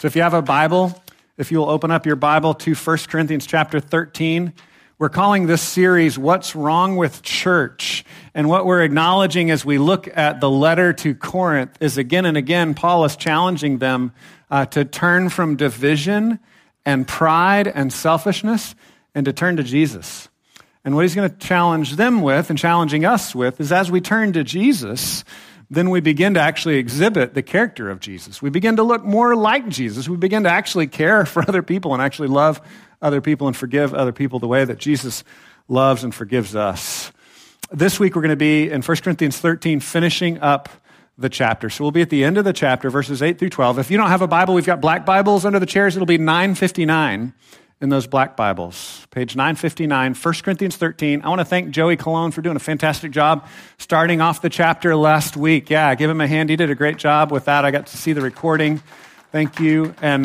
So if you have a Bible, if you'll open up your Bible to 1 Corinthians chapter 13, we're calling this series, What's Wrong with Church? And what we're acknowledging as we look at the letter to Corinth is again and again, Paul is challenging them to turn from division and pride and selfishness and to turn to Jesus. And what he's going to challenge them with and challenging us with is as we turn to Jesus, then we begin to actually exhibit the character of Jesus. We begin to look more like Jesus. We begin to actually care for other people and actually love other people and forgive other people the way that Jesus loves and forgives us. This week we're going to be in 1 Corinthians 13, finishing up the chapter. So we'll be at the end of the chapter, verses 8 through 12. If you don't have a Bible, we've got black Bibles under the chairs. It'll be 959 in those black Bibles. Page 959, 1 Corinthians 13. I want to thank Joey Cologne for doing a fantastic job starting off the chapter last week. Yeah, give him a hand. He did a great job with that. I got to see the recording. Thank you. And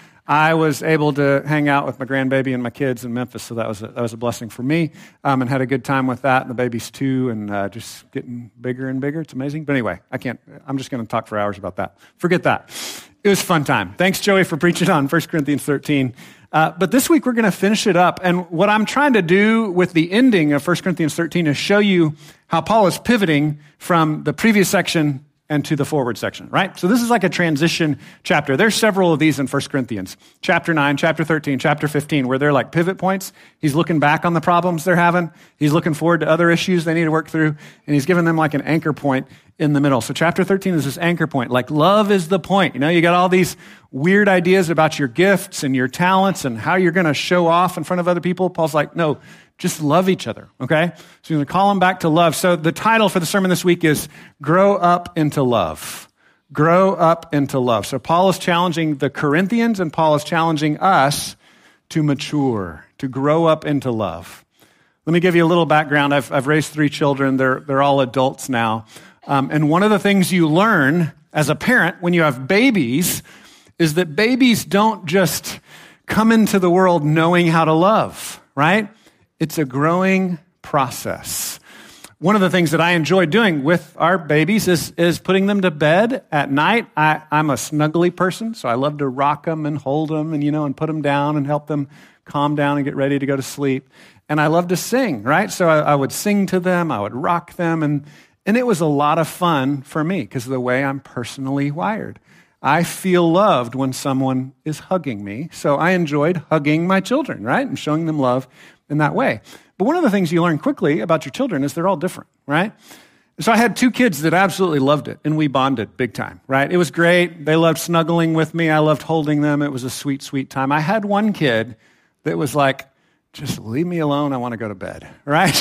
I was able to hang out with my grandbaby and my kids in Memphis, so that was a blessing for me, and had a good time with that. And the baby's too, and just getting bigger and bigger. It's amazing. But anyway, I'm just going to talk for hours about that. Forget that. It was a fun time. Thanks, Joey, for preaching on 1 Corinthians 13. But this week we're going to finish it up. And what I'm trying to do with the ending of 1 Corinthians 13 is show you how Paul is pivoting from the previous section and to the forward section, right? So this is like a transition chapter. There's several of these in 1 Corinthians. Chapter 9, chapter 13, chapter 15, where they're like pivot points. He's looking back on the problems they're having. He's looking forward to other issues they need to work through. And he's giving them like an anchor point in the middle. So chapter 13 is this anchor point. Like love is the point. You know, you got all these weird ideas about your gifts and your talents and how you're going to show off in front of other people. Paul's like, no, just love each other, okay? So you're going to call them back to love. So the title for the sermon this week is Grow Up into Love. Grow up into love. So Paul is challenging the Corinthians and Paul is challenging us to mature, to grow up into love. Let me give you a little background. I've raised 3 children. They're all adults now. And one of the things you learn as a parent when you have babies is that babies don't just come into the world knowing how to love, right? It's a growing process. One of the things that I enjoy doing with our babies is putting them to bed at night. I'm a snuggly person, so I love to rock them and hold them and put them down and help them calm down and get ready to go to sleep. And I love to sing, right? So I would sing to them, I would rock them, and it was a lot of fun for me because of the way I'm personally wired. I feel loved when someone is hugging me, so I enjoyed hugging my children, right? And showing them love in that way. But one of the things you learn quickly about your children is they're all different, right? So I had 2 kids that absolutely loved it, and we bonded big time, right? It was great. They loved snuggling with me. I loved holding them. It was a sweet, sweet time. I had one kid that was like, just leave me alone. I want to go to bed, right?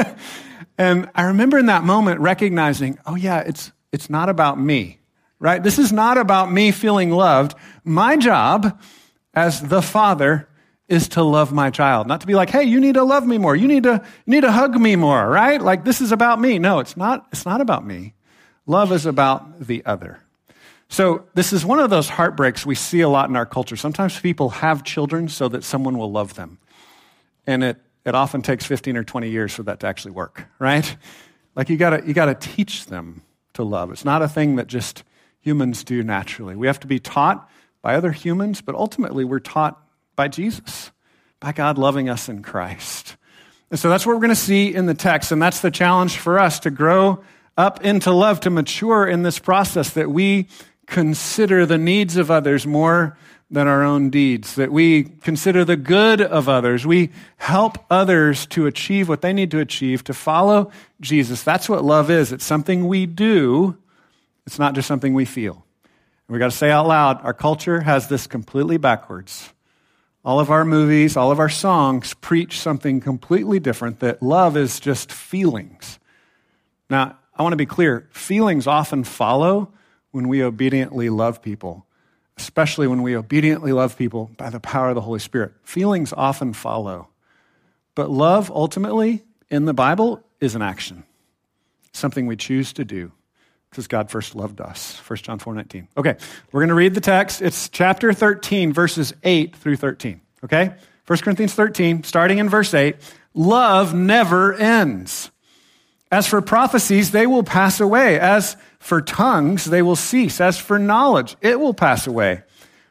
And I remember in that moment recognizing, oh yeah, it's not about me, right? This is not about me feeling loved. My job as the father is to love my child, not to be like, hey, you need to love me more. You need to hug me more, right? Like this is about me. No, it's not about me. Love is about the other. So this is one of those heartbreaks we see a lot in our culture. Sometimes people have children so that someone will love them. And it often takes 15 or 20 years for that to actually work, right? Like you gotta teach them to love. It's not a thing that just humans do naturally. We have to be taught by other humans, but ultimately we're taught by Jesus, by God loving us in Christ. And so that's what we're going to see in the text, and that's the challenge for us, to grow up into love, to mature in this process, that we consider the needs of others more than our own deeds, that we consider the good of others. We help others to achieve what they need to achieve, to follow Jesus. That's what love is. It's something we do. It's not just something we feel. And we got to say out loud, our culture has this completely backwards. All of our movies, all of our songs preach something completely different, that love is just feelings. Now, I want to be clear. Feelings often follow when we obediently love people, especially when we obediently love people by the power of the Holy Spirit. Feelings often follow. But love, ultimately, in the Bible, is an action, something we choose to do because God first loved us. 1 John 4:19. Okay, we're going to read the text. It's chapter 13, verses 8 through 13. Okay? 1 Corinthians 13, starting in verse 8. Love never ends. As for prophecies, they will pass away. As for tongues, they will cease. As for knowledge, it will pass away.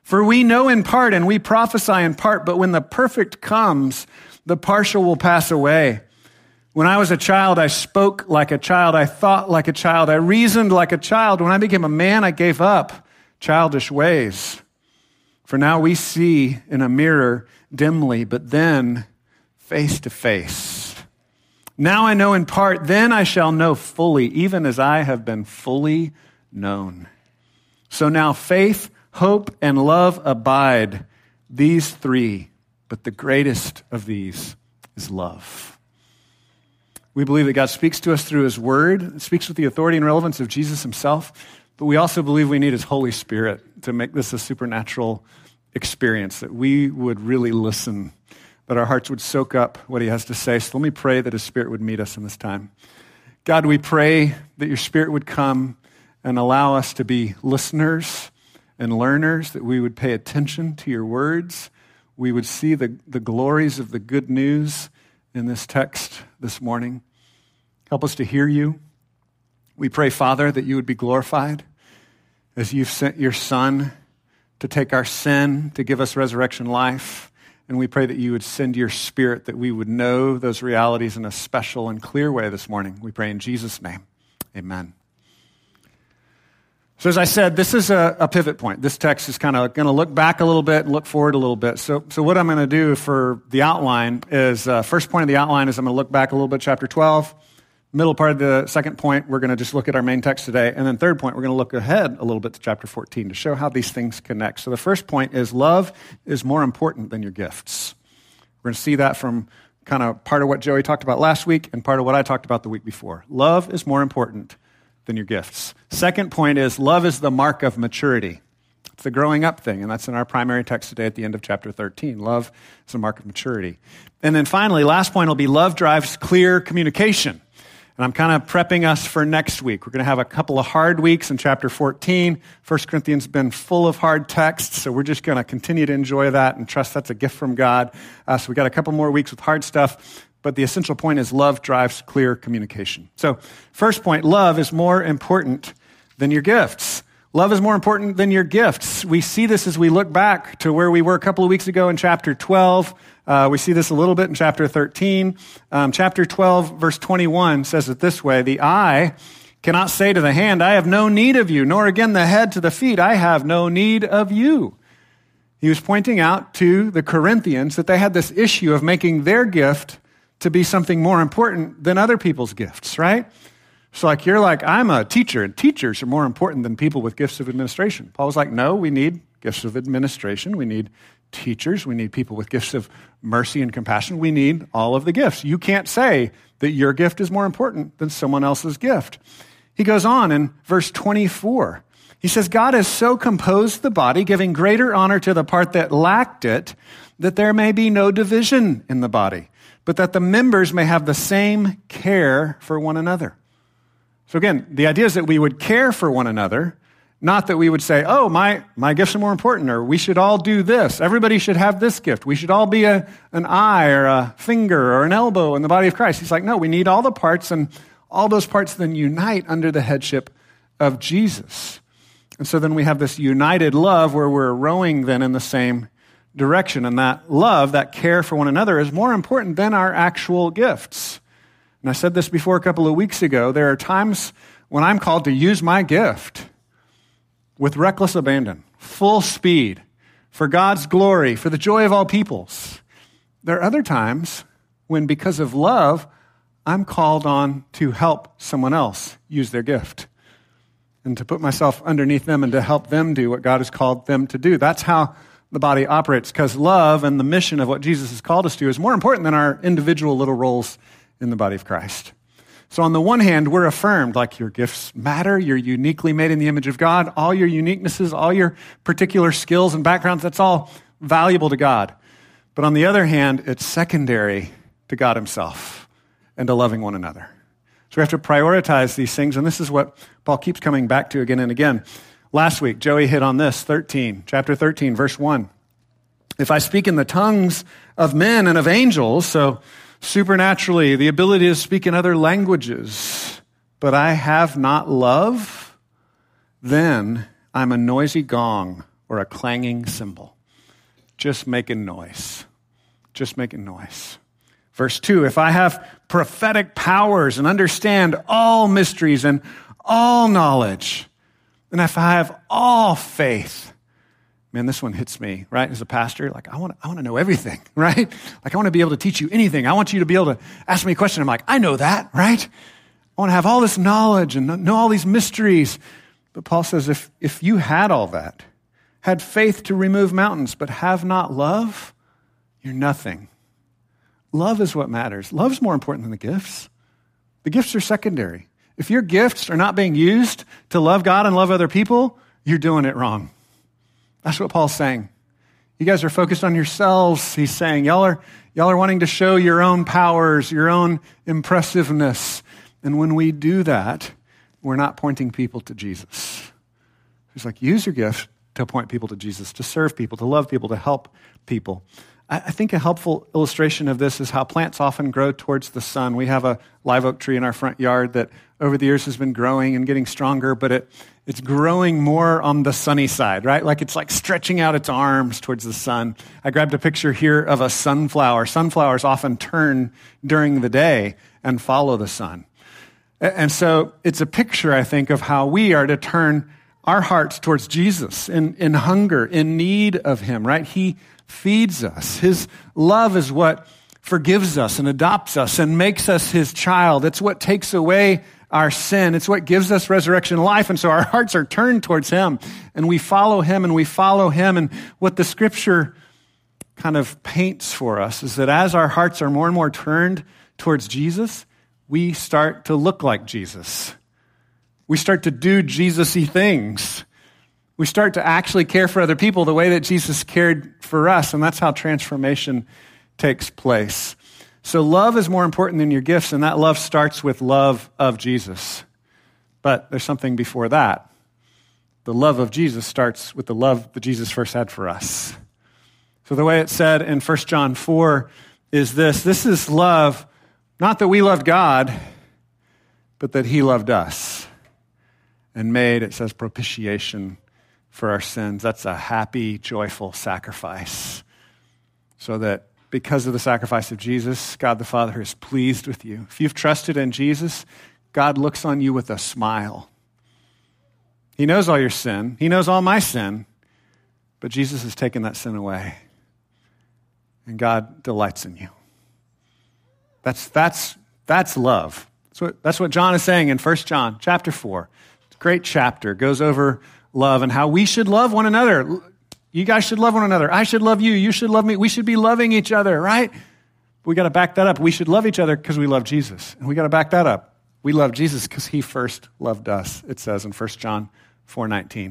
For we know in part and we prophesy in part, but when the perfect comes, the partial will pass away. When I was a child, I spoke like a child. I thought like a child. I reasoned like a child. When I became a man, I gave up childish ways. For now we see in a mirror dimly, but then face to face. Now I know in part, then I shall know fully, even as I have been fully known. So now faith, hope, and love abide, these three, but the greatest of these is love. We believe that God speaks to us through his word, speaks with the authority and relevance of Jesus himself, but we also believe we need his Holy Spirit to make this a supernatural experience, that we would really listen, that our hearts would soak up what he has to say. So let me pray that his Spirit would meet us in this time. God, we pray that your Spirit would come and allow us to be listeners and learners, that we would pay attention to your words. We would see the glories of the good news in this text this morning. Help us to hear you. We pray, Father, that you would be glorified as you've sent your Son to take our sin, to give us resurrection life. And we pray that you would send your Spirit, that we would know those realities in a special and clear way this morning. We pray in Jesus' name. Amen. So as I said, this is a pivot point. This text is kind of going to look back a little bit and look forward a little bit. So what I'm going to do for the outline is, first point of the outline is I'm going to look back a little bit, chapter 12. Middle part of the second point, we're going to just look at our main text today. And then third point, we're going to look ahead a little bit to chapter 14 to show how these things connect. So the first point is love is more important than your gifts. We're going to see that from kind of part of what Joey talked about last week and part of what I talked about the week before. Love is more important than your gifts. Second point is love is the mark of maturity. It's the growing up thing, and that's in our primary text today at the end of chapter 13. Love is a mark of maturity. And then finally, last point will be love drives clear communication. And I'm kind of prepping us for next week. We're going to have a couple of hard weeks in chapter 14. 1 Corinthians has been full of hard texts, so we're just going to continue to enjoy that and trust that's a gift from God. So we got a couple more weeks with hard stuff. But the essential point is love drives clear communication. So first point, love is more important than your gifts. Love is more important than your gifts. We see this as we look back to where we were a couple of weeks ago in chapter 12. We see this a little bit in chapter 13. Chapter 12, verse 21 says it this way, the eye cannot say to the hand, I have no need of you, nor again the head to the feet, I have no need of you. He was pointing out to the Corinthians that they had this issue of making their gift to be something more important than other people's gifts, right? So like you're like, I'm a teacher, and teachers are more important than people with gifts of administration. Paul was like, no, we need gifts of administration. We need teachers. We need people with gifts of mercy and compassion. We need all of the gifts. You can't say that your gift is more important than someone else's gift. He goes on in verse 24. He says, God has so composed the body, giving greater honor to the part that lacked it, that there may be no division in the body, but that the members may have the same care for one another. So again, the idea is that we would care for one another, not that we would say, oh, my gifts are more important, or we should all do this. Everybody should have this gift. We should all be an eye or a finger or an elbow in the body of Christ. He's like, no, we need all the parts, and all those parts then unite under the headship of Jesus. And so then we have this united love where we're rowing then in the same direction. And that love, that care for one another is more important than our actual gifts. And I said this before a couple of weeks ago. There are times when I'm called to use my gift with reckless abandon, full speed, for God's glory, for the joy of all peoples. There are other times when, because of love, I'm called on to help someone else use their gift and to put myself underneath them and to help them do what God has called them to do. That's how the body operates, because love and the mission of what Jesus has called us to is more important than our individual little roles in the body of Christ. So on the one hand, we're affirmed, like your gifts matter, you're uniquely made in the image of God, all your uniquenesses, all your particular skills and backgrounds, that's all valuable to God. But on the other hand, it's secondary to God himself and to loving one another. So we have to prioritize these things, and this is what Paul keeps coming back to again and again. Last week, Joey hit on this, chapter 13, verse 1. If I speak in the tongues of men and of angels, so supernaturally, the ability to speak in other languages, but I have not love, then I'm a noisy gong or a clanging cymbal. Just making noise. Just making noise. Verse 2, if I have prophetic powers and understand all mysteries and all knowledge, and if I have all faith, man, this one hits me, right? As a pastor, like I want to know everything, right? Like I want to be able to teach you anything. I want you to be able to ask me a question. I'm like, I know that, right? I want to have all this knowledge and know all these mysteries. But Paul says, if you had all that, had faith to remove mountains, but have not love, you're nothing. Love is what matters. Love's more important than the gifts. The gifts are secondary. If your gifts are not being used to love God and love other people, you're doing it wrong. That's what Paul's saying. You guys are focused on yourselves, he's saying. Y'all are wanting to show your own powers, your own impressiveness. And when we do that, we're not pointing people to Jesus. He's like, use your gift to point people to Jesus, to serve people, to love people, to help people. I think a helpful illustration of this is how plants often grow towards the sun. We have a live oak tree in our front yard that over the years has been growing and getting stronger, but it's growing more on the sunny side, right? Like it's like stretching out its arms towards the sun. I grabbed a picture here of a sunflower. Sunflowers often turn during the day and follow the sun. And so it's a picture, I think, of how we are to turn our hearts towards Jesus in hunger, in need of him, right? He feeds us. His love is what forgives us and adopts us and makes us his child. It's what takes away our sin. It's what gives us resurrection life. And so our hearts are turned towards him and we follow him and we follow him. And what the scripture kind of paints for us is that as our hearts are more and more turned towards Jesus, we start to look like Jesus. We start to do Jesus-y things. We start to actually care for other people the way that Jesus cared for us, and that's how transformation takes place. So love is more important than your gifts, and that love starts with love of Jesus. But there's something before that. The love of Jesus starts with the love that Jesus first had for us. So the way it's said in 1 John 4 is this. This is love, not that we loved God, but that he loved us and made, it says, propitiation for our sins. That's a happy, joyful sacrifice. So that because of the sacrifice of Jesus, God the Father is pleased with you. If you've trusted in Jesus, God looks on you with a smile. He knows all your sin. He knows all my sin. But Jesus has taken that sin away. And God delights in you. That's love. That's what John is saying in 1 John chapter 4. It's a great chapter. It goes over love and how we should love one another. You guys should love one another. I should love you. You should love me. We should be loving each other, right? We got to back that up. We should love each other because we love Jesus. And we got to back that up. We love Jesus because he first loved us, it says in 1 John 4:19.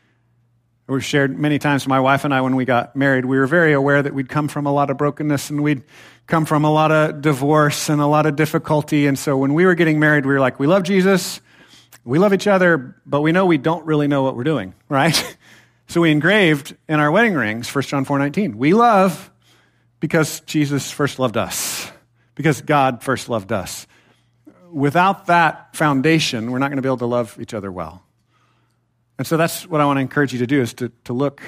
We've shared many times, my wife and I, when we got married, we were very aware that we'd come from a lot of brokenness and we'd come from a lot of divorce and a lot of difficulty. And so when we were getting married, we were like, we love Jesus, we love each other, but we know we don't really know what we're doing, right? So we engraved in our wedding rings, 1 John 4:19, we love because Jesus first loved us, because God first loved us. Without that foundation, we're not going to be able to love each other well. And so that's what I want to encourage you to do, is to look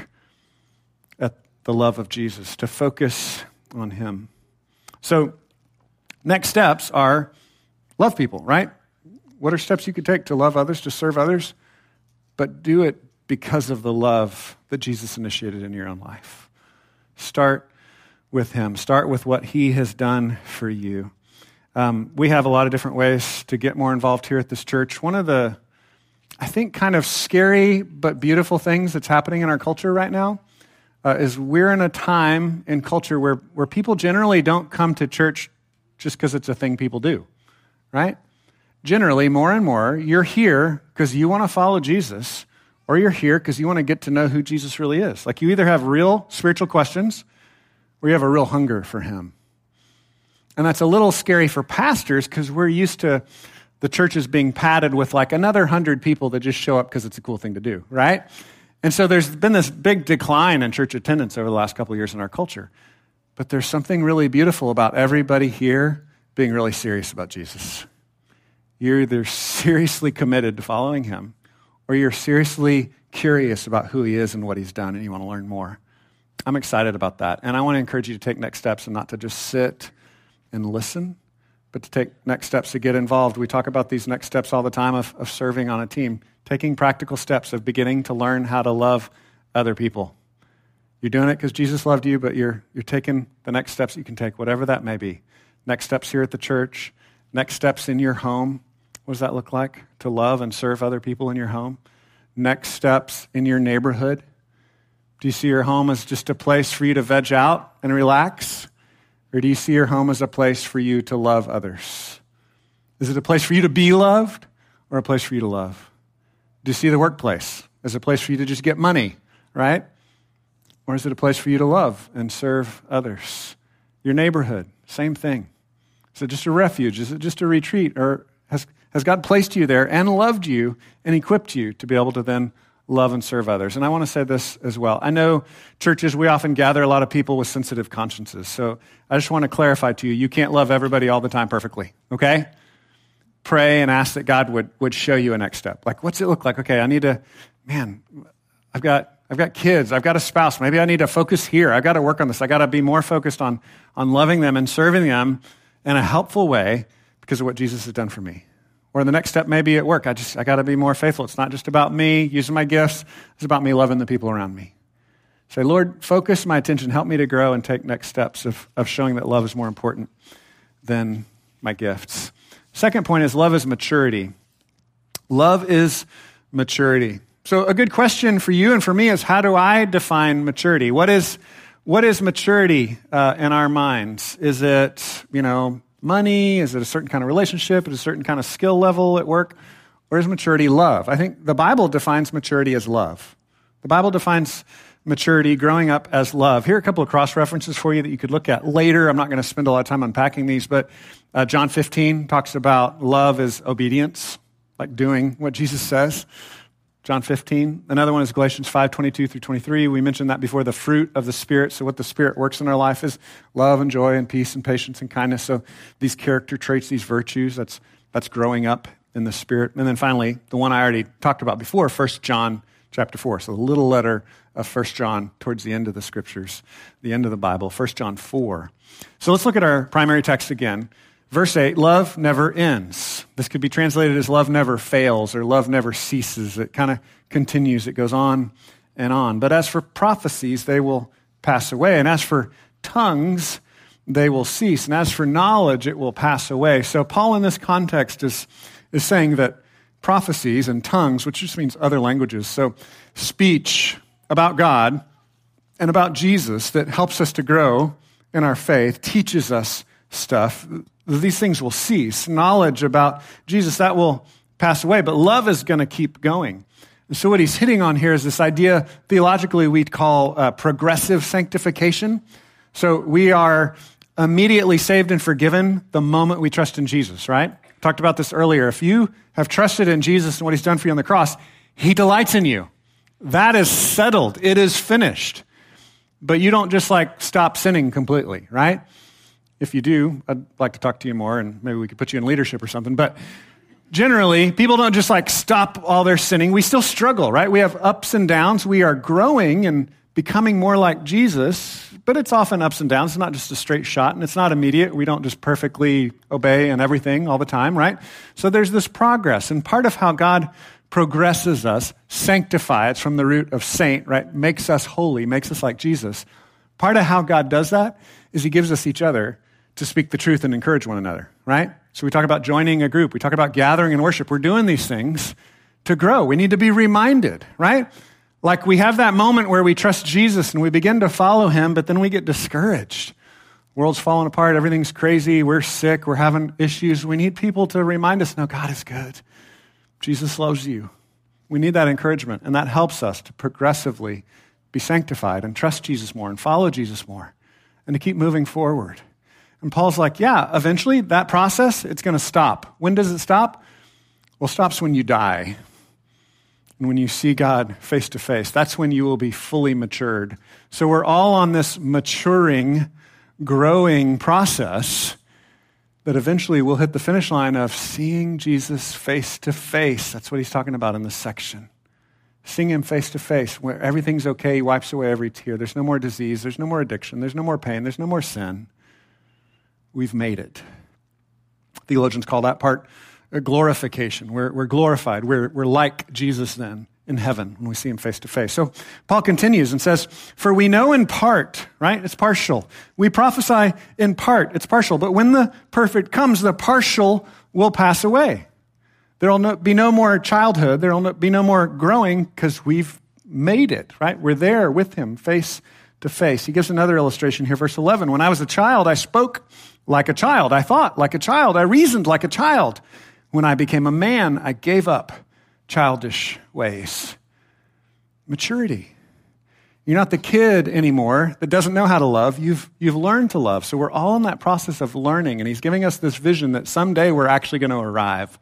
at the love of Jesus, to focus on him. So next steps are love people, right? What are steps you could take to love others, to serve others? But do it because of the love that Jesus initiated in your own life. Start with him. Start with what he has done for you. We have a lot of different ways to get more involved here at this church. One of the, I think, kind of scary but beautiful things that's happening in our culture right now is we're in a time in culture where people generally don't come to church just because it's a thing people do, right? Generally, more and more, you're here because you want to follow Jesus, or you're here because you want to get to know who Jesus really is. Like, you either have real spiritual questions or you have a real hunger for him. And that's a little scary for pastors because we're used to the churches being padded with like another 100 people that just show up because it's a cool thing to do, right? And so there's been this big decline in church attendance over the last couple of years in our culture. But there's something really beautiful about everybody here being really serious about Jesus. You're either seriously committed to following him, or you're seriously curious about who he is and what he's done and you want to learn more. I'm excited about that. And I want to encourage you to take next steps and not to just sit and listen, but to take next steps to get involved. We talk about these next steps all the time of serving on a team, taking practical steps of beginning to learn how to love other people. You're doing it because Jesus loved you, but you're taking the next steps you can take, whatever that may be. Next steps here at the church, next steps in your home. What does that look like? To love and serve other people in your home. Next steps in your neighborhood. Do you see your home as just a place for you to veg out and relax? Or do you see your home as a place for you to love others? Is it a place for you to be loved or a place for you to love? Do you see the workplace as a place for you to just get money, right? Or is it a place for you to love and serve others? Your neighborhood, same thing. Is it just a refuge? Is it just a retreat? Or has God placed you there and loved you and equipped you to be able to then love and serve others? And I want to say this as well. I know churches, we often gather a lot of people with sensitive consciences. So I just want to clarify to you, you can't love everybody all the time perfectly, okay? Pray and ask that God would show you a next step. Like, what's it look like? Okay, I need to, I've got kids. I've got a spouse. Maybe I need to focus here. I've got to work on this. I got to be more focused on loving them and serving them in a helpful way because of what Jesus has done for me. Or the next step may be at work. I got to be more faithful. It's not just about me using my gifts. It's about me loving the people around me. Say, Lord, focus my attention. Help me to grow and take next steps of showing that love is more important than my gifts. Second point is love is maturity. Love is maturity. So a good question for you and for me is, how do I define maturity? What is maturity in our minds? Is it, money? Is it a certain kind of relationship? Is it a certain kind of skill level at work? Or is maturity love? I think the Bible defines maturity as love. The Bible defines maturity, growing up, as love. Here are a couple of cross-references for you that you could look at later. I'm not going to spend a lot of time unpacking these, but John 15 talks about love as obedience, like doing what Jesus says. John 15. Another one is Galatians 5:22 through 23. We mentioned that before, the fruit of the Spirit. So what the Spirit works in our life is love and joy and peace and patience and kindness. So these character traits, these virtues, that's growing up in the Spirit. And then finally, the one I already talked about before, 1 John chapter 4. So the little letter of 1 John towards the end of the Scriptures, the end of the Bible, 1 John 4. So let's look at our primary text again. Verse 8, love never ends. This could be translated as love never fails or love never ceases. It kind of continues. It goes on and on. But as for prophecies, they will pass away. And as for tongues, they will cease. And as for knowledge, it will pass away. So Paul in this context is saying that prophecies and tongues, which just means other languages, so speech about God and about Jesus that helps us to grow in our faith, teaches us stuff, these things will cease. Knowledge about Jesus, that will pass away, but love is going to keep going. And so what he's hitting on here is this idea, theologically, we'd call progressive sanctification. So we are immediately saved and forgiven the moment we trust in Jesus, right? Talked about this earlier. If you have trusted in Jesus and what he's done for you on the cross, he delights in you. That is settled. It is finished. But you don't just stop sinning completely, right? If you do, I'd like to talk to you more, and maybe we could put you in leadership or something. But generally, people don't just stop all their sinning. We still struggle, right? We have ups and downs. We are growing and becoming more like Jesus, but it's often ups and downs. It's not just a straight shot, and it's not immediate. We don't just perfectly obey and everything all the time, right? So there's this progress, and part of how God progresses us, sanctifies from the root of saint, right? Makes us holy, makes us like Jesus. Part of how God does that is he gives us each other to speak the truth and encourage one another, right? So we talk about joining a group. We talk about gathering in worship. We're doing these things to grow. We need to be reminded, right? Like we have that moment where we trust Jesus and we begin to follow him, but then we get discouraged. World's falling apart. Everything's crazy. We're sick. We're having issues. We need people to remind us, no, God is good. Jesus loves you. We need that encouragement, and that helps us to progressively be sanctified and trust Jesus more and follow Jesus more and to keep moving forward. And Paul's like, yeah, eventually that process, it's going to stop. When does it stop? Well, it stops when you die. And when you see God face to face, that's when you will be fully matured. So we're all on this maturing, growing process that eventually we'll hit the finish line of seeing Jesus face to face. That's what he's talking about in this section. seeing him face to face, where everything's okay, he wipes away every tear. There's no more disease, there's no more addiction, there's no more pain, there's no more sin. We've made it. Theologians call that part a glorification. We're glorified. We're like Jesus then in heaven when we see him face to face. So Paul continues and says, for we know in part, right? It's partial. We prophesy in part. It's partial. But when the perfect comes, the partial will pass away. There will be no more childhood. There will be no more growing because we've made it, right? We're there with him face to face. He gives another illustration here, verse 11. When I was a child, I spoke like a child. I thought like a child. I reasoned like a child. When I became a man, I gave up childish ways. Maturity. You're not the kid anymore that doesn't know how to love. You've learned to love. So we're all in that process of learning, and he's giving us this vision that someday we're actually going to arrive.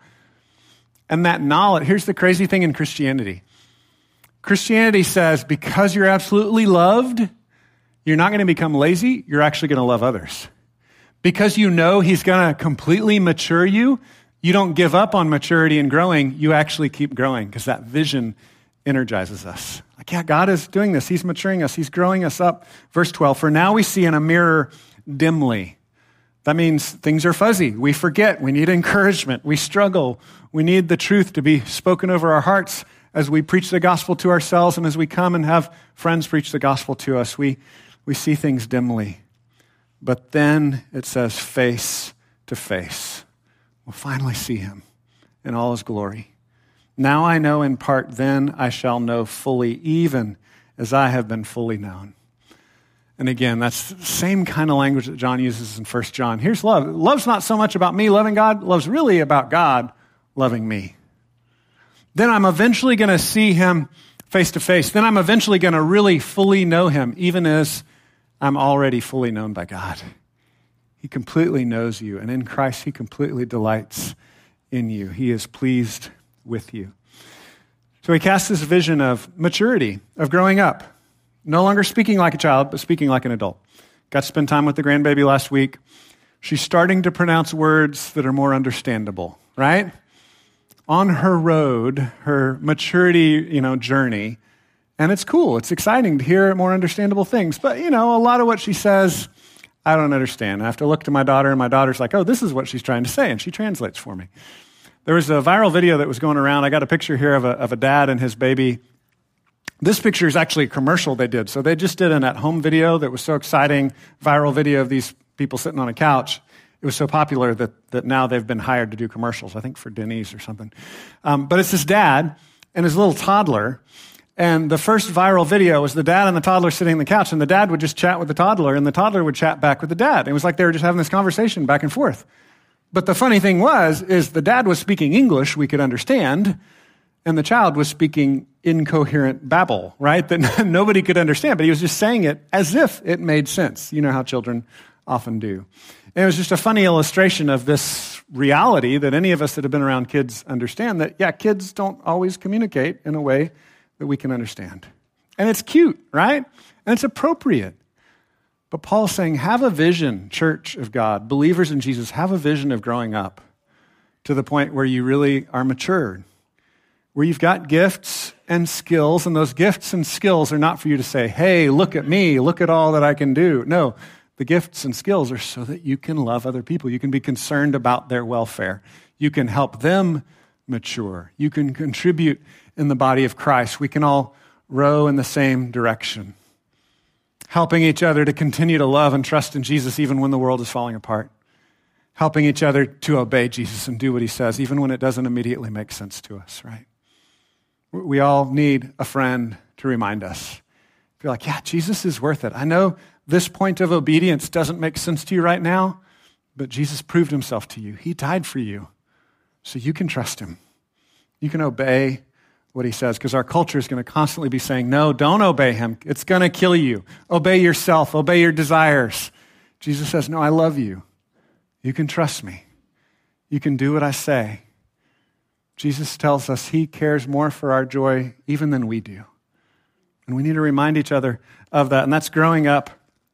And that knowledge, here's the crazy thing in Christianity. Christianity says because you're absolutely loved, you're not going to become lazy, you're actually going to love others. Because you know he's going to completely mature you, you don't give up on maturity and growing, you actually keep growing because that vision energizes us. Like, yeah, God is doing this. He's maturing us. He's growing us up. Verse 12, for now we see in a mirror dimly. That means things are fuzzy. We forget. We need encouragement. We struggle. We need the truth to be spoken over our hearts as we preach the gospel to ourselves and as we come and have friends preach the gospel to us. We see things dimly. But then it says face to face. We'll finally see him in all his glory. Now I know in part, then I shall know fully, even as I have been fully known. And again, that's the same kind of language that John uses in 1 John. Here's love. Love's not so much about me loving God. Love's really about God loving me. Then I'm eventually going to see him face to face. Then I'm eventually going to really fully know him, even as I'm already fully known by God. He completely knows you, and in Christ, he completely delights in you. He is pleased with you. So he casts this vision of maturity, of growing up, no longer speaking like a child, but speaking like an adult. Got to spend time with the grandbaby last week. She's starting to pronounce words that are more understandable, right? On her road, her maturity, journey, and it's cool. It's exciting to hear more understandable things. But, a lot of what she says, I don't understand. I have to look to my daughter, and my daughter's like, oh, this is what she's trying to say, and she translates for me. There was a viral video that was going around. I got a picture here of a dad and his baby. This picture is actually a commercial they did. So they just did an at-home video that was so exciting, viral video of these people sitting on a couch. It was so popular that now they've been hired to do commercials, I think for Denny's or something. But it's this dad and his little toddler. And the first viral video was the dad and the toddler sitting on the couch, and the dad would just chat with the toddler, and the toddler would chat back with the dad. It was like they were just having this conversation back and forth. But the funny thing is the dad was speaking English we could understand, and the child was speaking incoherent babble, right? That nobody could understand, but he was just saying it as if it made sense. You know how children often do. And it was just a funny illustration of this reality that any of us that have been around kids understand that, yeah, kids don't always communicate in a way that we can understand. And it's cute, right? And it's appropriate. But Paul's saying, have a vision, church of God, believers in Jesus, have a vision of growing up to the point where you really are matured, where you've got gifts and skills, and those gifts and skills are not for you to say, hey, look at me, look at all that I can do. No, the gifts and skills are so that you can love other people. You can be concerned about their welfare. You can help them mature. You can contribute in the body of Christ. We can all row in the same direction, helping each other to continue to love and trust in Jesus even when the world is falling apart, helping each other to obey Jesus and do what he says even when it doesn't immediately make sense to us, right? We all need a friend to remind us. Be like, yeah, Jesus is worth it. I know this point of obedience doesn't make sense to you right now, but Jesus proved himself to you. He died for you, so you can trust him. You can obey what he says, because our culture is going to constantly be saying, no, don't obey him. It's going to kill you. Obey yourself. Obey your desires. Jesus says, no, I love you. You can trust me. You can do what I say. Jesus tells us he cares more for our joy even than we do. And we need to remind each other of that. And that's growing up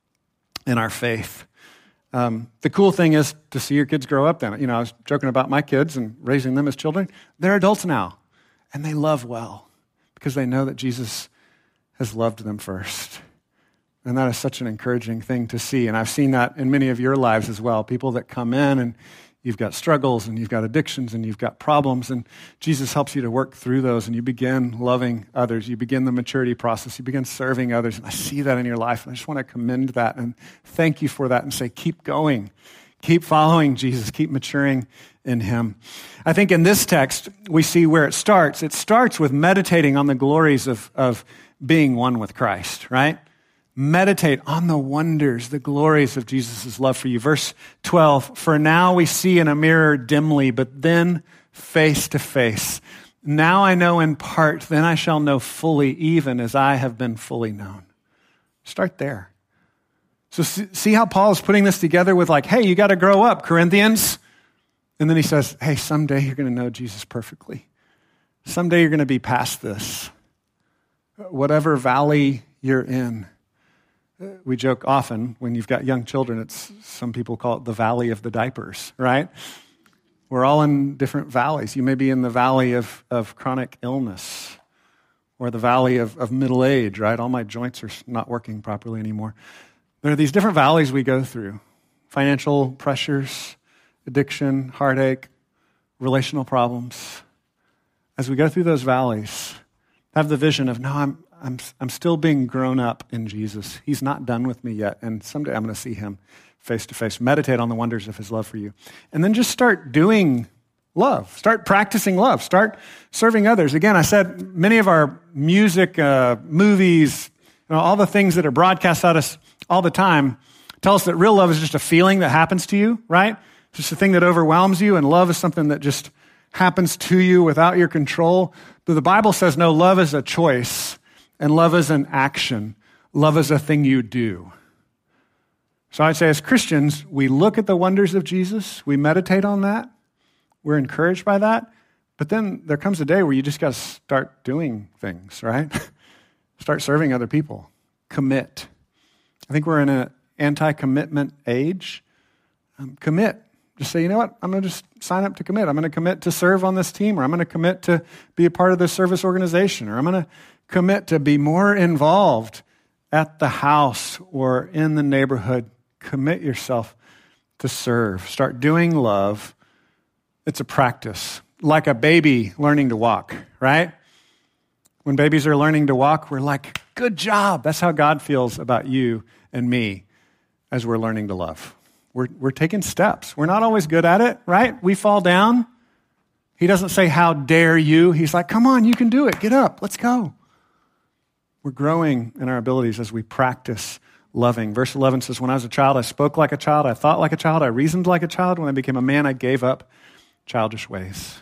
in our faith. The cool thing is to see your kids grow up then. I was joking about my kids and raising them as children. They're adults now, and they love well. because they know that Jesus has loved them first. And that is such an encouraging thing to see. And I've seen that in many of your lives as well. People that come in and you've got struggles and you've got addictions and you've got problems, and Jesus helps you to work through those, and you begin loving others. You begin the maturity process. You begin serving others. And I see that in your life. And I just want to commend that and thank you for that and say, keep going. Keep following Jesus. Keep maturing in him. I think in this text, we see where it starts. It starts with meditating on the glories of being one with Christ, right? Meditate on the wonders, the glories of Jesus' love for you. Verse 12, for now we see in a mirror dimly, but then face to face. Now I know in part, then I shall know fully, even as I have been fully known. Start there. So see how Paul is putting this together with like, hey, you got to grow up, Corinthians. And then he says, hey, someday you're going to know Jesus perfectly. Someday you're going to be past this. Whatever valley you're in. We joke often when you've got young children, some people call it the valley of the diapers, right? We're all in different valleys. You may be in the valley of chronic illness or the valley of middle age, right? All my joints are not working properly anymore. There are these different valleys we go through. Financial pressures, addiction, heartache, relational problems. As we go through those valleys, have the vision of, no, I'm still being grown up in Jesus. He's not done with me yet, and someday I'm going to see him face to face. Meditate on the wonders of his love for you. And then just start doing love. Start practicing love. Start serving others. Again, I said many of our music, movies, all the things that are broadcast at us all the time tell us that real love is just a feeling that happens to you, right? It's just a thing that overwhelms you, and love is something that just happens to you without your control. But the Bible says, no, love is a choice, and love is an action. Love is a thing you do. So I'd say as Christians, we look at the wonders of Jesus, we meditate on that, we're encouraged by that, but then there comes a day where you just got to start doing things, right? Start serving other people. Commit. I think we're in an anti-commitment age. Commit. Just say, you know what? I'm going to just sign up to commit. I'm going to commit to serve on this team, or I'm going to commit to be a part of this service organization, or I'm going to commit to be more involved at the house or in the neighborhood. Commit yourself to serve. Start doing love. It's a practice, like a baby learning to walk, right? When babies are learning to walk, we're like, good job. That's how God feels about you and me as we're learning to love. We're taking steps. We're not always good at it, right? We fall down. He doesn't say, how dare you? He's like, come on, you can do it. Get up. Let's go. We're growing in our abilities as we practice loving. Verse 11 says, when I was a child, I spoke like a child. I thought like a child. I reasoned like a child. When I became a man, I gave up childish ways.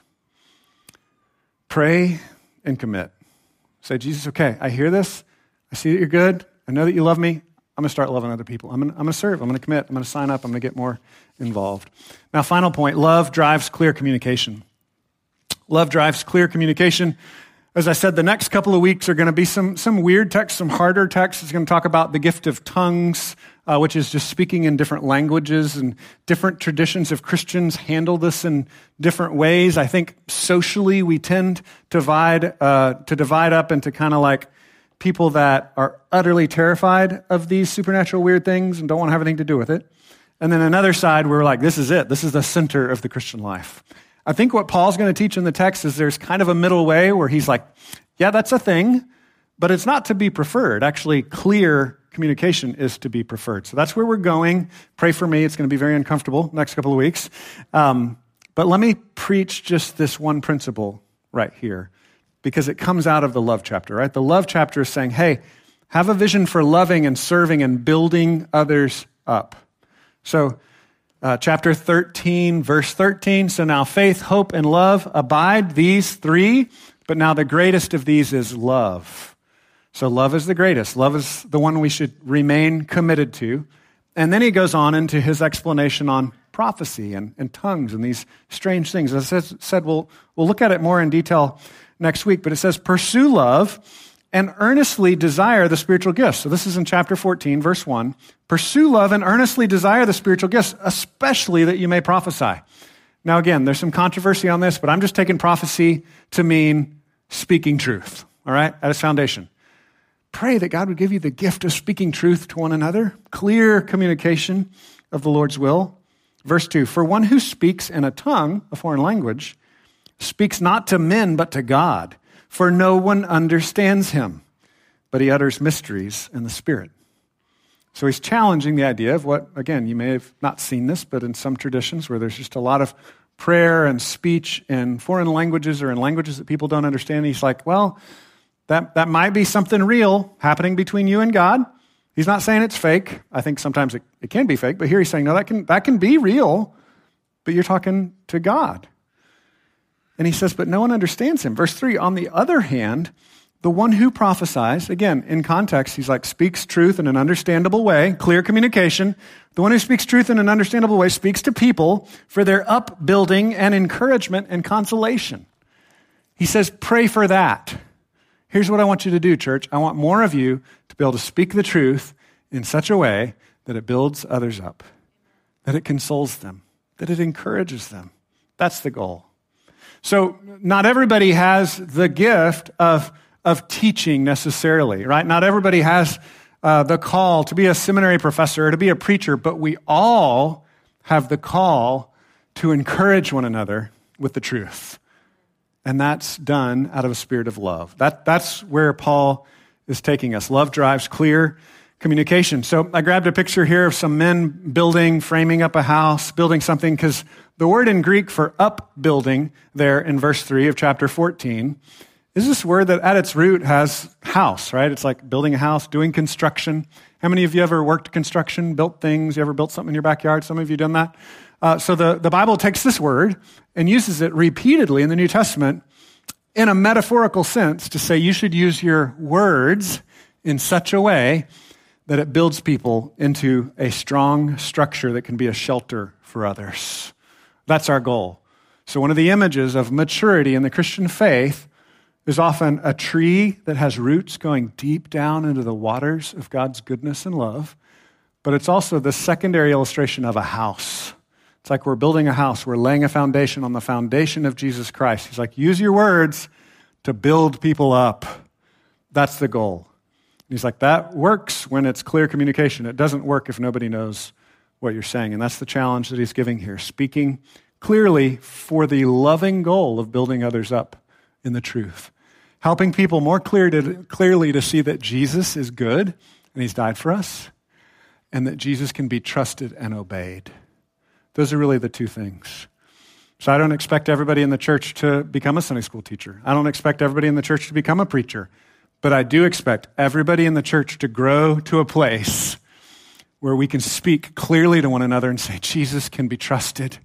Pray and commit. Say, Jesus, okay, I hear this. I see that you're good. I know that you love me. I'm going to start loving other people. I'm going to serve. I'm going to commit. I'm going to sign up. I'm going to get more involved. Now, final point, love drives clear communication. Love drives clear communication. As I said, the next couple of weeks are going to be some weird texts, some harder texts. It's going to talk about the gift of tongues, which is just speaking in different languages, and different traditions of Christians handle this in different ways. I think socially we tend to divide up into kind of like people that are utterly terrified of these supernatural weird things and don't want to have anything to do with it. And then another side, we're like, this is it. This is the center of the Christian life. I think what Paul's going to teach in the text is there's kind of a middle way where he's like, yeah, that's a thing, but it's not to be preferred. Actually, clear communication is to be preferred. So that's where we're going. Pray for me. It's going to be very uncomfortable next couple of weeks. But let me preach just this one principle right here, because it comes out of the love chapter, right? The love chapter is saying, hey, have a vision for loving and serving and building others up. So chapter 13, verse 13, so now faith, hope, and love abide, these three, but now the greatest of these is love. So love is the greatest. Love is the one we should remain committed to. And then he goes on into his explanation on prophecy and tongues and these strange things. As I said, we'll look at it more in detail next week, but it says, pursue love and earnestly desire the spiritual gifts. So this is in chapter 14, verse 1. Pursue love and earnestly desire the spiritual gifts, especially that you may prophesy. Now again, there's some controversy on this, but I'm just taking prophecy to mean speaking truth, all right, at its foundation. Pray that God would give you the gift of speaking truth to one another, clear communication of the Lord's will. Verse 2, for one who speaks in a tongue, a foreign language, speaks not to men but to God, for no one understands him, but he utters mysteries in the Spirit. So he's challenging the idea of what, again, you may have not seen this, but in some traditions where there's just a lot of prayer and speech in foreign languages or in languages that people don't understand, he's like, well, that might be something real happening between you and God. He's not saying it's fake. I think sometimes it can be fake, but here he's saying, no, that can be real, but you're talking to God. And he says, but no one understands him. Verse 3, on the other hand, the one who prophesies, again, in context, he's like, speaks truth in an understandable way, clear communication. The one who speaks truth in an understandable way speaks to people for their upbuilding and encouragement and consolation. He says, pray for that. Here's what I want you to do, church. I want more of you to be able to speak the truth in such a way that it builds others up, that it consoles them, that it encourages them. That's the goal. So not everybody has the gift of teaching necessarily, right? Not everybody has the call to be a seminary professor or to be a preacher, but we all have the call to encourage one another with the truth. And that's done out of a spirit of love. That's where Paul is taking us. Love drives clear communication. So I grabbed a picture here of some men building, framing up a house, building something, because the word in Greek for upbuilding there in verse 3 of chapter 14 is this word that at its root has house, right? It's like building a house, doing construction. How many of you ever worked construction, built things? You ever built something in your backyard? Some of you done that? So the Bible takes this word and uses it repeatedly in the New Testament in a metaphorical sense to say you should use your words in such a way that it builds people into a strong structure that can be a shelter for others. That's our goal. So one of the images of maturity in the Christian faith is often a tree that has roots going deep down into the waters of God's goodness and love, but it's also the secondary illustration of a house. It's like we're building a house. We're laying a foundation on the foundation of Jesus Christ. He's like, use your words to build people up. That's the goal. He's like, that works when it's clear communication. It doesn't work if nobody knows what you're saying. And that's the challenge that he's giving here, speaking clearly for the loving goal of building others up in the truth, helping people more clearly to see that Jesus is good and he's died for us, and that Jesus can be trusted and obeyed. Those are really the two things. So I don't expect everybody in the church to become a Sunday school teacher. I don't expect everybody in the church to become a preacher. But I do expect everybody in the church to grow to a place where we can speak clearly to one another and say, Jesus can be trusted.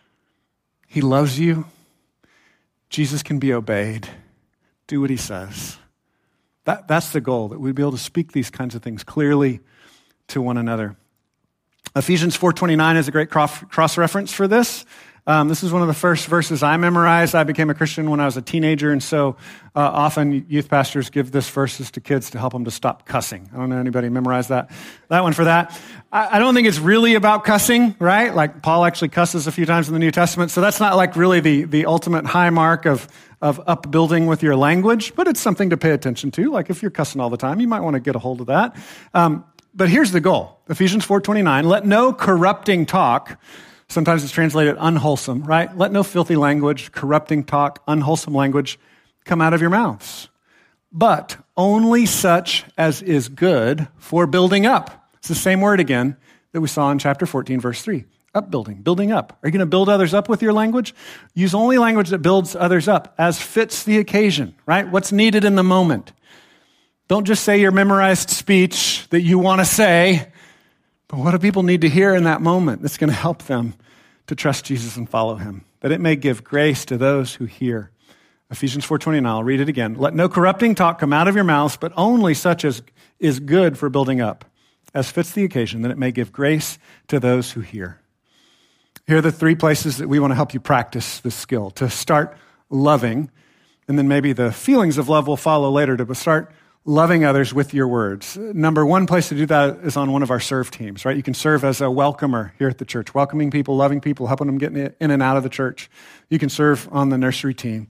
He loves you. Jesus can be obeyed. Do what he says. That's the goal, that we'd be able to speak these kinds of things clearly to one another. Ephesians 4:29 is a great cross-reference for this. This is one of the first verses I memorized. I became a Christian when I was a teenager, and so often youth pastors give this verses to kids to help them to stop cussing. I don't know anybody memorize that one for that. I don't think it's really about cussing, right? Like Paul actually cusses a few times in the New Testament, so that's not like really the ultimate high mark of upbuilding with your language, but it's something to pay attention to. Like if you're cussing all the time, you might want to get a hold of that. But here's the goal. Ephesians 4:29, let no corrupting talk, sometimes it's translated unwholesome, right? Let no filthy language, corrupting talk, unwholesome language come out of your mouths, but only such as is good for building up. It's the same word again that we saw in chapter 14, verse 3. Upbuilding, building up. Are you going to build others up with your language? Use only language that builds others up as fits the occasion, right? What's needed in the moment. Don't just say your memorized speech that you want to say, but what do people need to hear in that moment that's going to help them to trust Jesus and follow him? That it may give grace to those who hear. Ephesians 4:29, I'll read it again. Let no corrupting talk come out of your mouths, but only such as is good for building up, as fits the occasion, that it may give grace to those who hear. Here are the three places that we want to help you practice this skill. To start loving, and then maybe the feelings of love will follow later, to start loving others with your words. Number one place to do that is on one of our serve teams, right? You can serve as a welcomer here at the church, welcoming people, loving people, helping them get in and out of the church. You can serve on the nursery team.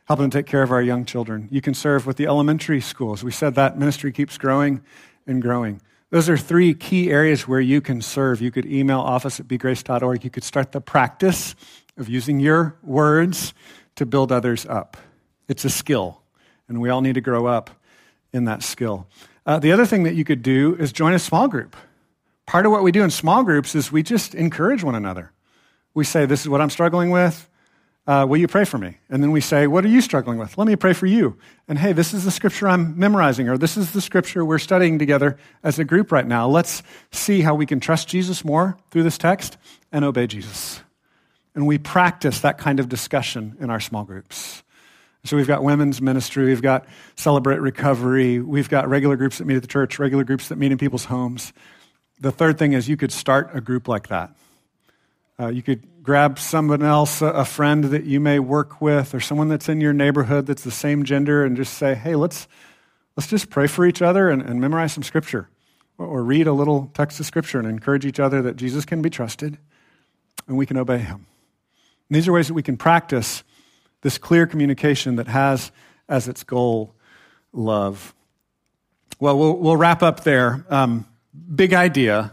helping to take care of our young children. You can serve with the elementary schools. We said that ministry keeps growing and growing. Those are 3 key areas where you can serve. You could email office@begrace.org. You could start the practice of using your words to build others up. It's a skill, and we all need to grow up in that skill. The other thing that you could do is join a small group. Part of what we do in small groups is we just encourage one another. We say, this is what I'm struggling with. Will you pray for me? And then we say, what are you struggling with? Let me pray for you. And hey, this is the scripture I'm memorizing, or this is the scripture we're studying together as a group right now. Let's see how we can trust Jesus more through this text and obey Jesus. And we practice that kind of discussion in our small groups. So we've got women's ministry, we've got Celebrate Recovery, we've got regular groups that meet at the church, regular groups that meet in people's homes. The third thing is you could start a group like that. You could grab someone else, a friend that you may work with, or someone that's in your neighborhood that's the same gender, and just say, hey, let's just pray for each other and memorize some scripture, or read a little text of scripture and encourage each other that Jesus can be trusted and we can obey him. And these are ways that we can practice this clear communication that has as its goal love. Well, we'll wrap up there. Big idea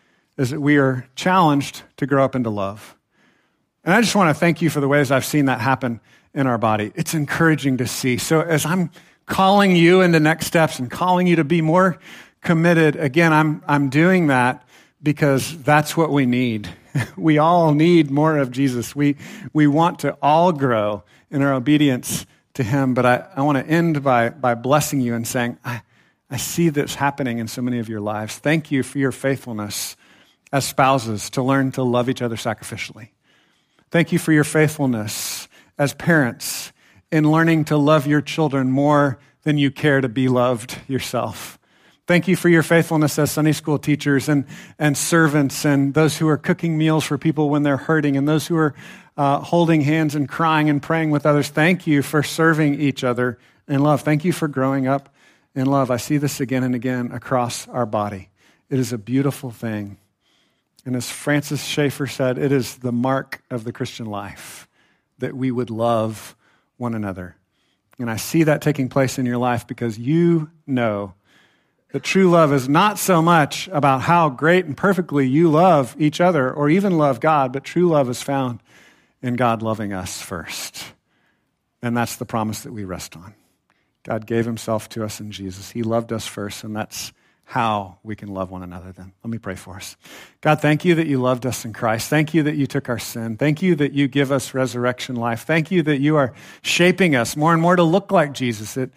is that we are challenged to grow up into love. And I just want to thank you for the ways I've seen that happen in our body. It's encouraging to see. So as I'm calling you into next steps and calling you to be more committed, again, I'm doing that because that's what we need. We all need more of Jesus. We want to all grow in our obedience to him. But I want to end by blessing you and saying, I see this happening in so many of your lives. Thank you for your faithfulness as spouses to learn to love each other sacrificially. Thank you for your faithfulness as parents in learning to love your children more than you care to be loved yourself. Thank you for your faithfulness as Sunday school teachers and servants and those who are cooking meals for people when they're hurting and those who are holding hands and crying and praying with others. Thank you for serving each other in love. Thank you for growing up in love. I see this again and again across our body. It is a beautiful thing. And as Francis Schaeffer said, it is the mark of the Christian life that we would love one another. And I see that taking place in your life because you know that true love is not so much about how great and perfectly you love each other or even love God, but true love is found in God loving us first. And that's the promise that we rest on. God gave himself to us in Jesus. He loved us first, and that's how we can love one another then. Let me pray for us. God, thank you that you loved us in Christ. Thank you that you took our sin. Thank you that you give us resurrection life. Thank you that you are shaping us more and more to look like Jesus. It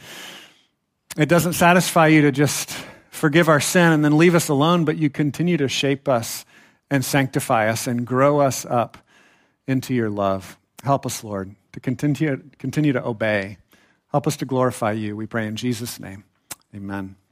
doesn't satisfy you to just forgive our sin and then leave us alone, but you continue to shape us and sanctify us and grow us up into your love. Help us, Lord, to continue to obey. Help us to glorify you. We pray in Jesus' name. Amen.